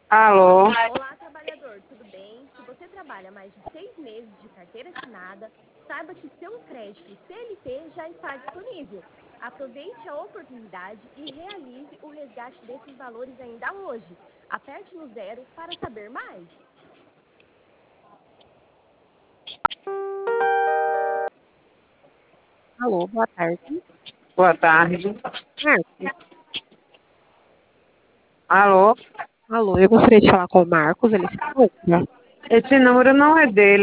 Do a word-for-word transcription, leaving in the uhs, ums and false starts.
Alô? Olá, trabalhador, tudo bem? Se você trabalha mais de seis meses de carteira assinada, saiba que seu crédito C L T já está disponível. Aproveite a oportunidade e realize o resgate desses valores ainda hoje. Aperte no zero para saber mais. Alô, boa tarde. Boa tarde. Marcos. Alô? Alô, eu gostaria de falar com o Marcos, ele se encontra. Esse número não é dele.